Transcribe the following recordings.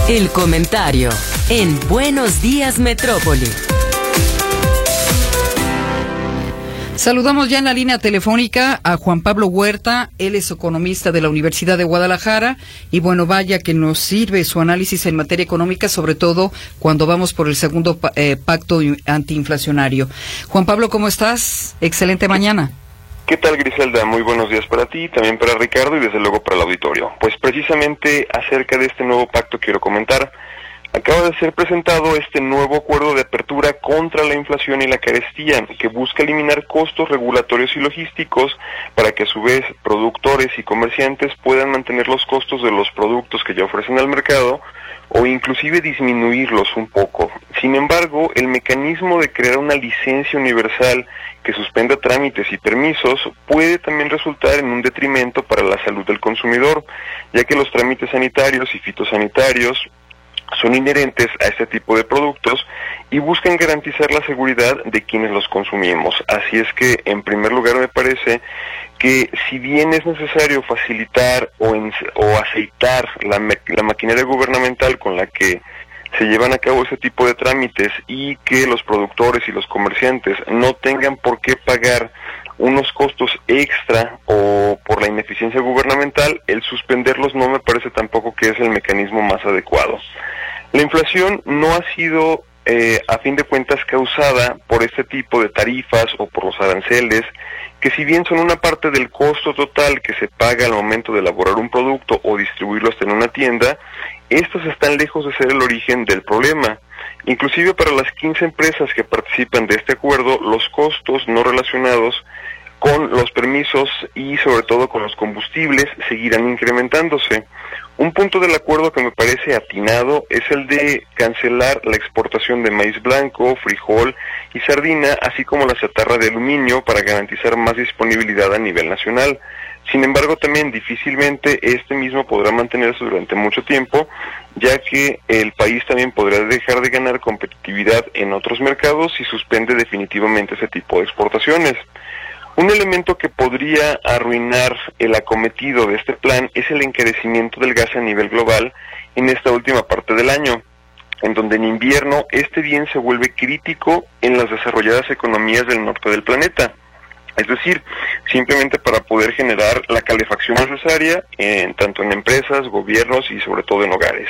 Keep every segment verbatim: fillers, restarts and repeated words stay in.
El comentario en Buenos Días Metrópoli. Saludamos ya en la línea telefónica a Juan Pablo Huerta. Él es economista de la Universidad de Guadalajara y bueno, vaya que nos sirve su análisis en materia económica, sobre todo cuando vamos por el segundo eh, pacto antiinflacionario. Juan Pablo, ¿cómo estás? Excelente mañana. ¿Qué tal, Griselda? Muy buenos días para ti, también para Ricardo y desde luego para el auditorio. Pues precisamente acerca de este nuevo pacto quiero comentar. Acaba de ser presentado este nuevo acuerdo de apertura contra la inflación y la carestía, que busca eliminar costos regulatorios y logísticos para que a su vez productores y comerciantes puedan mantener los costos de los productos que ya ofrecen al mercado o inclusive disminuirlos un poco. Sin embargo, el mecanismo de crear una licencia universal que suspenda trámites y permisos puede también resultar en un detrimento para la salud del consumidor, ya que los trámites sanitarios y fitosanitarios son inherentes a este tipo de productos y buscan garantizar la seguridad de quienes los consumimos. Así es que, en primer lugar, me parece que si bien es necesario facilitar o, en, o aceitar la, la maquinaria gubernamental con la que se llevan a cabo ese tipo de trámites y que los productores y los comerciantes no tengan por qué pagar unos costos extra o por la ineficiencia gubernamental, el suspenderlos no me parece tampoco que es el mecanismo más adecuado. La inflación no ha sido, eh, a fin de cuentas, causada por este tipo de tarifas o por los aranceles, que si bien son una parte del costo total que se paga al momento de elaborar un producto o distribuirlo hasta en una tienda, estos están lejos de ser el origen del problema. Inclusive para las quince empresas que participan de este acuerdo, los costos no relacionados con los permisos y sobre todo con los combustibles seguirán incrementándose. Un punto del acuerdo que me parece atinado es el de cancelar la exportación de maíz blanco, frijol y sardina, así como la chatarra de aluminio para garantizar más disponibilidad a nivel nacional. Sin embargo, también difícilmente este mismo podrá mantenerse durante mucho tiempo, ya que el país también podrá dejar de ganar competitividad en otros mercados si suspende definitivamente ese tipo de exportaciones. Un elemento que podría arruinar el acometido de este plan es el encarecimiento del gas a nivel global en esta última parte del año, en donde en invierno este bien se vuelve crítico en las desarrolladas economías del norte del planeta. Es decir, simplemente para poder generar la calefacción necesaria, en, tanto en empresas, gobiernos y sobre todo en hogares.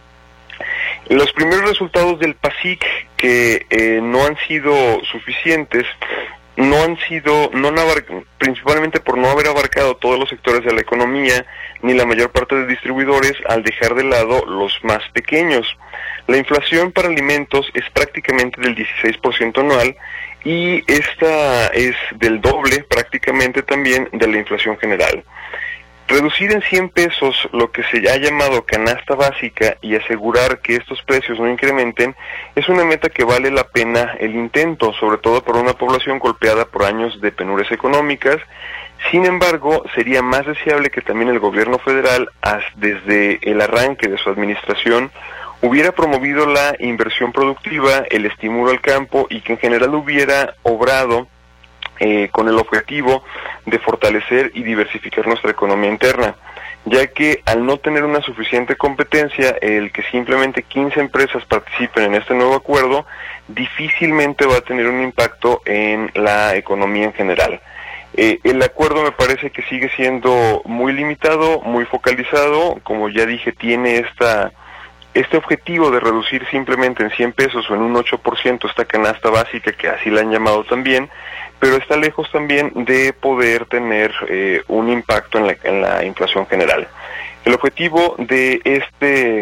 Los primeros resultados del PASIC, que eh, no han sido suficientes, no han sido, no han abarcado, principalmente por no haber abarcado todos los sectores de la economía, ni la mayor parte de distribuidores, al dejar de lado los más pequeños. La inflación para alimentos es prácticamente del dieciséis por ciento anual, y esta es del doble prácticamente también de la inflación general. Reducir en cien pesos lo que se ha llamado canasta básica y asegurar que estos precios no incrementen es una meta que vale la pena el intento, sobre todo para una población golpeada por años de penurias económicas. Sin embargo, sería más deseable que también el gobierno federal, desde el arranque de su administración, hubiera promovido la inversión productiva, el estímulo al campo y que en general hubiera obrado Eh, con el objetivo de fortalecer y diversificar nuestra economía interna, ya que al no tener una suficiente competencia, el que simplemente quince empresas participen en este nuevo acuerdo difícilmente va a tener un impacto en la economía en general. Eh, el acuerdo me parece que sigue siendo muy limitado, muy focalizado, como ya dije, tiene esta este objetivo de reducir simplemente en cien pesos o en un ocho por ciento esta canasta básica, que así la han llamado también, pero está lejos también de poder tener eh, un impacto en la, en la inflación general. El objetivo de este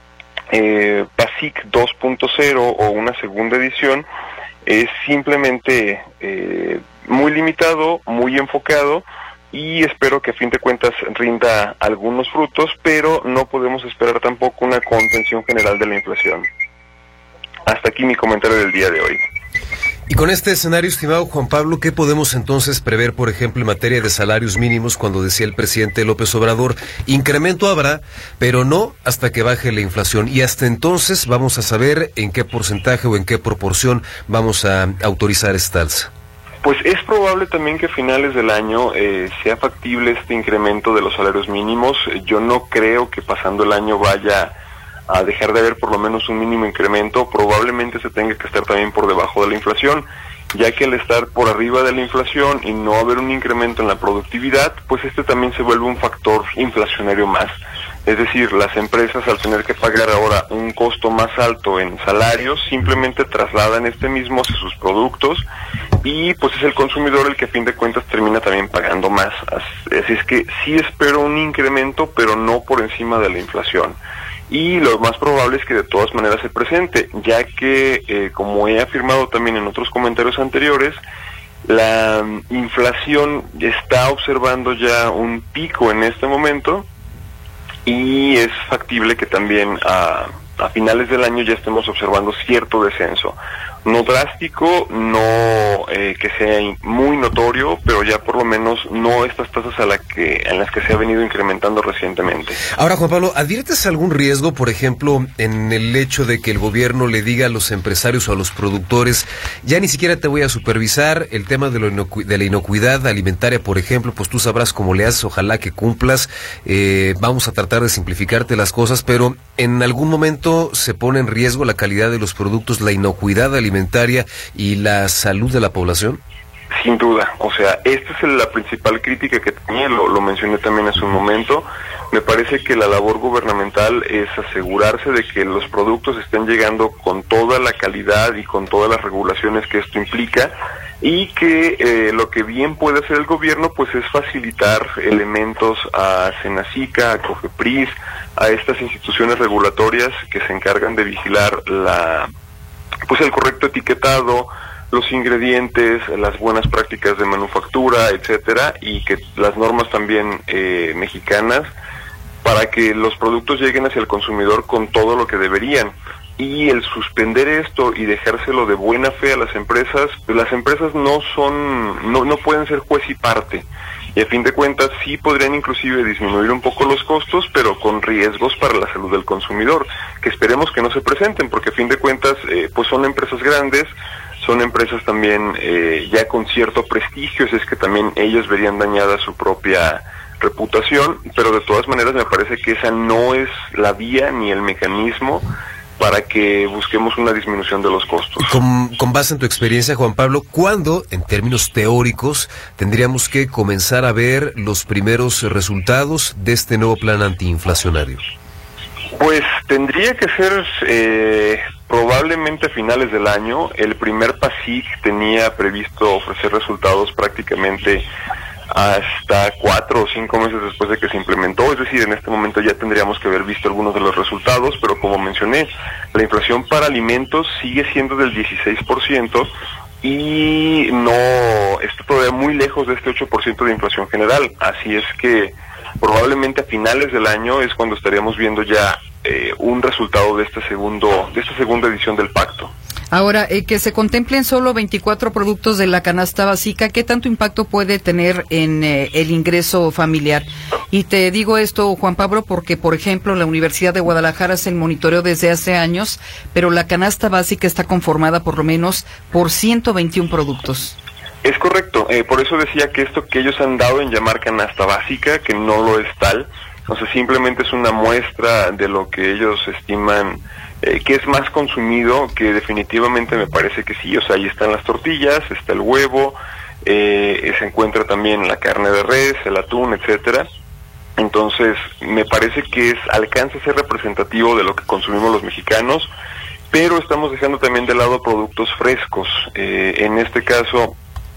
eh, PASIC dos punto cero o una segunda edición es simplemente eh, muy limitado, muy enfocado, y espero que a fin de cuentas rinda algunos frutos, pero no podemos esperar tampoco una contención general de la inflación. Hasta aquí mi comentario del día de hoy. Y con este escenario, estimado Juan Pablo, ¿qué podemos entonces prever, por ejemplo, en materia de salarios mínimos, cuando decía el presidente López Obrador, incremento habrá, pero no hasta que baje la inflación? Y hasta entonces vamos a saber en qué porcentaje o en qué proporción vamos a autorizar esta alza. Pues es probable también que a finales del año eh, sea factible este incremento de los salarios mínimos. Yo no creo que pasando el año vaya a dejar de haber por lo menos un mínimo incremento, probablemente se tenga que estar también por debajo de la inflación, ya que al estar por arriba de la inflación y no haber un incremento en la productividad, pues este también se vuelve un factor inflacionario más. Es decir, las empresas al tener que pagar ahora un costo más alto en salarios, simplemente trasladan este mismo hacia sus productos y pues es el consumidor el que a fin de cuentas termina también pagando más. Así es que sí espero un incremento, pero no por encima de la inflación. Y lo más probable es que de todas maneras se presente, ya que, eh, como he afirmado también en otros comentarios anteriores, la um, inflación está observando ya un pico en este momento y es factible que también a, a finales del año ya estemos observando cierto descenso. No drástico, no eh, que sea muy notorio, pero ya por lo menos no estas tasas a la que, en las que se ha venido incrementando recientemente. Ahora, Juan Pablo, ¿adviertes algún riesgo, por ejemplo, en el hecho de que el gobierno le diga a los empresarios o a los productores, ya ni siquiera te voy a supervisar el tema de, lo inocu de la inocuidad alimentaria, por ejemplo, pues tú sabrás cómo le haces, ojalá que cumplas, eh, vamos a tratar de simplificarte las cosas, pero en algún momento se pone en riesgo la calidad de los productos, la inocuidad alimentaria y la salud de la población? Sin duda, o sea, esta es la principal crítica que tenía, lo, lo mencioné también hace un momento. Me parece que la labor gubernamental es asegurarse de que los productos estén llegando con toda la calidad y con todas las regulaciones que esto implica, y que eh, lo que bien puede hacer el gobierno pues es facilitar elementos a Senacica, a COFEPRIS, a estas instituciones regulatorias que se encargan de vigilar la pues el correcto etiquetado, los ingredientes, las buenas prácticas de manufactura, etcétera, y que las normas también eh, mexicanas, para que los productos lleguen hacia el consumidor con todo lo que deberían. Y el suspender esto y dejárselo de buena fe a las empresas, pues las empresas no son, no, no pueden ser juez y parte. Y a fin de cuentas sí podrían inclusive disminuir un poco los costos, pero con riesgos para la salud del consumidor, que esperemos que no se presenten, porque a fin de cuentas eh, pues son empresas grandes, son empresas también eh, ya con cierto prestigio, es que también ellas verían dañada su propia reputación, pero de todas maneras me parece que esa no es la vía ni el mecanismo para que busquemos una disminución de los costos. Con, con base en tu experiencia, Juan Pablo, ¿cuándo, en términos teóricos, tendríamos que comenzar a ver los primeros resultados de este nuevo plan antiinflacionario? Pues tendría que ser eh, probablemente a finales del año. El primer PASIC tenía previsto ofrecer resultados prácticamente hasta cuatro o cinco meses después de que se implementó, es decir, en este momento ya tendríamos que haber visto algunos de los resultados, pero como mencioné, la inflación para alimentos sigue siendo del dieciséis por ciento y no está todavía muy lejos de este ocho por ciento de inflación general, así es que probablemente a finales del año es cuando estaríamos viendo ya eh, un resultado de este segundo, de esta segunda edición del pacto. Ahora, eh, que se contemplen solo veinticuatro productos de la canasta básica, ¿qué tanto impacto puede tener en eh, el ingreso familiar? Y te digo esto, Juan Pablo, porque, por ejemplo, la Universidad de Guadalajara se monitoreó desde hace años, pero la canasta básica está conformada por lo menos por ciento veintiún productos. Es correcto, eh, por eso decía que esto que ellos han dado en llamar canasta básica, que no lo es tal, o sea, simplemente es una muestra de lo que ellos estiman Eh, que es más consumido, que definitivamente me parece que sí, o sea, ahí están las tortillas, está el huevo, eh, se encuentra también la carne de res, el atún, etcétera. Entonces, me parece que es alcanza a ser representativo de lo que consumimos los mexicanos, pero estamos dejando también de lado productos frescos. Eh, en este caso,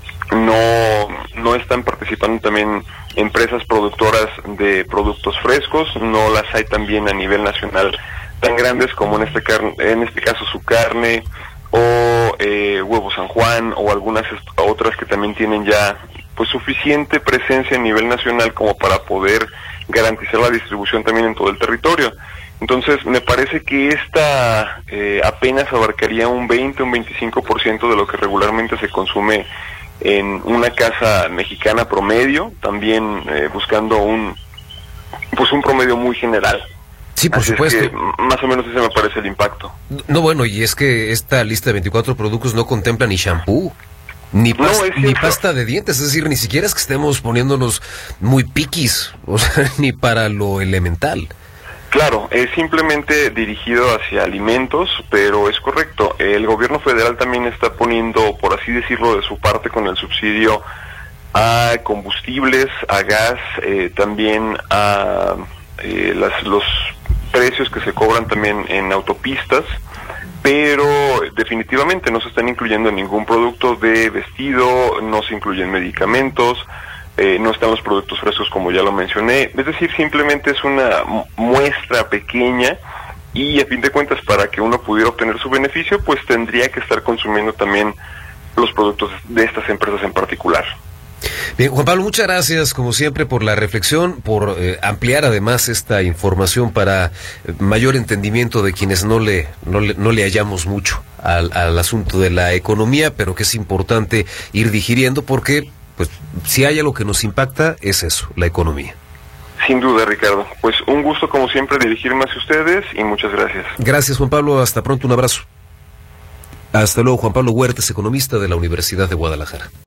no, no están participando también empresas productoras de productos frescos, no las hay también a nivel nacional tan grandes como en este car en este caso su carne o eh, Huevo San Juan o algunas otras que también tienen ya pues suficiente presencia a nivel nacional como para poder garantizar la distribución también en todo el territorio. Entonces me parece que esta eh, apenas abarcaría un veinte, un veinticinco por ciento de lo que regularmente se consume en una casa mexicana promedio, también eh, buscando un pues un promedio muy general. Sí, por Así supuesto. Es que más o menos ese me parece el impacto. No, bueno, y es que esta lista de veinticuatro productos no contempla ni shampoo, ni, pas no, ni pasta de dientes, es decir, ni siquiera es que estemos poniéndonos muy piquis, o sea, ni para lo elemental. Claro, es simplemente dirigido hacia alimentos, pero es correcto. El gobierno federal también está poniendo, por así decirlo, de su parte con el subsidio a combustibles, a gas, eh, también a eh, las, los precios que se cobran también en autopistas, pero definitivamente no se están incluyendo ningún producto de vestido, no se incluyen medicamentos, Eh, no están los productos frescos como ya lo mencioné, es decir, simplemente es una muestra pequeña y a fin de cuentas para que uno pudiera obtener su beneficio pues tendría que estar consumiendo también los productos de estas empresas en particular. Bien, Juan Pablo, muchas gracias como siempre por la reflexión, por eh, ampliar además esta información para eh, mayor entendimiento de quienes no le, no le, no le hallamos mucho al, al asunto de la economía, pero que es importante ir digiriendo porque pues si hay algo que nos impacta es eso, la economía. Sin duda, Ricardo. Pues un gusto como siempre dirigirme hacia ustedes y muchas gracias. Gracias, Juan Pablo. Hasta pronto, un abrazo. Hasta luego, Juan Pablo Huertas, economista de la Universidad de Guadalajara.